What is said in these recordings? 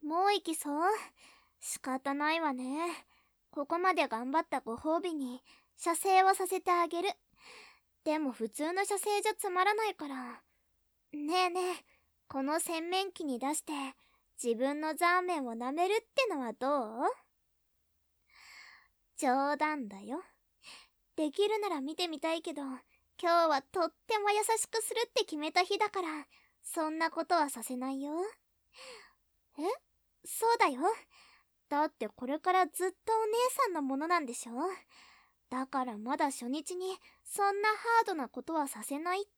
もう行きそう？仕方ないわね。ここまで頑張ったご褒美に射精をさせてあげる。でも普通の射精じゃつまらないから。ねえねえ、この洗面器に出して自分のザーメンを舐めるってのはどう？冗談だよ。できるなら見てみたいけど、今日はとっても優しくするって決めた日だから、そんなことはさせないよ。え？そうだよ。だってこれからずっとお姉さんのものなんでしょ？だからまだ初日にそんなハードなことはさせないって。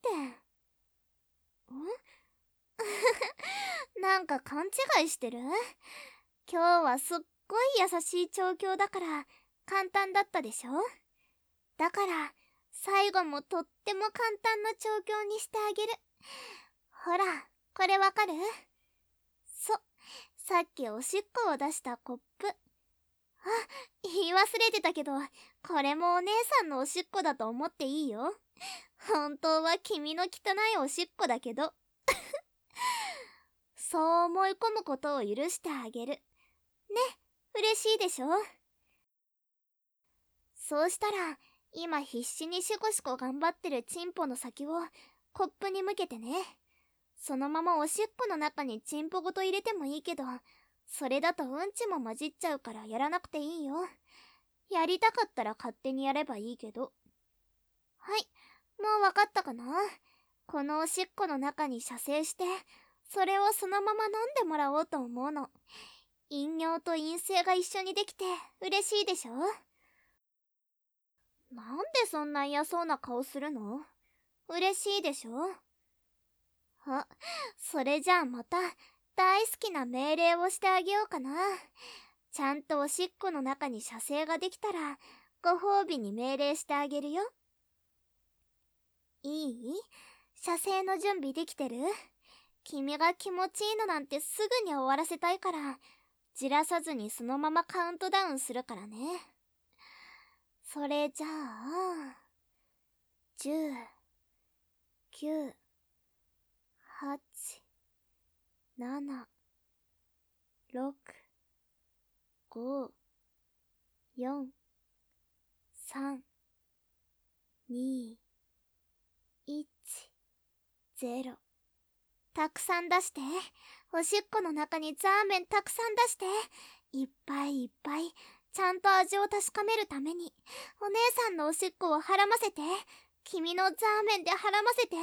なんか勘違いしてる？今日はすっごい優しい調教だから簡単だったでしょ？だから最後もとっても簡単な調教にしてあげる。ほら、これわかる？さっきおしっこを出したコップ。言い忘れてたけど、これもお姉さんのおしっこだと思っていいよ。本当は君の汚いおしっこだけど。そう思い込むことを許してあげる。ね、嬉しいでしょ？そうしたら、今必死にシコシコ頑張ってるチンポの先をコップに向けてね。そのままおしっこの中にチンポごと入れてもいいけど、それだとうんちも混じっちゃうからやらなくていいよ。やりたかったら勝手にやればいいけど。はい、もうわかったかな？このおしっこの中に射精して、それをそのまま飲んでもらおうと思うの。陰尿と陰性が一緒にできて嬉しいでしょ？なんでそんな嫌そうな顔するの？嬉しいでしょ？あ、それじゃあまた大好きな命令をしてあげようかな。ちゃんとおしっこの中に射精ができたらご褒美に命令してあげるよ。いい？射精の準備できてる？君が気持ちいいのなんてすぐに終わらせたいから、じらさずにそのままカウントダウンするからね。それじゃあ、10、9、8、7、6、5、4、3、2、1、0。たくさん出して。おしっこの中にザーメンたくさん出して。いっぱいいっぱい。ちゃんと味を確かめるために。お姉さんのおしっこをはらませて。君のザーメンではらませて。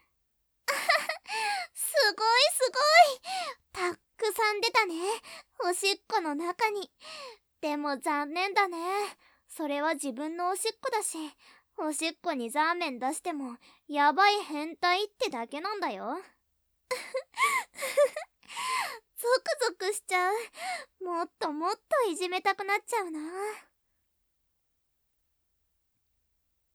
すごいすごい。たっくさん出たね。おしっこの中に。でも残念だね。それは自分のおしっこだし、おしっこにザーメン出してもやばい変態ってだけなんだよ。ゾクゾクしちゃう。もっともっといじめたくなっちゃうな。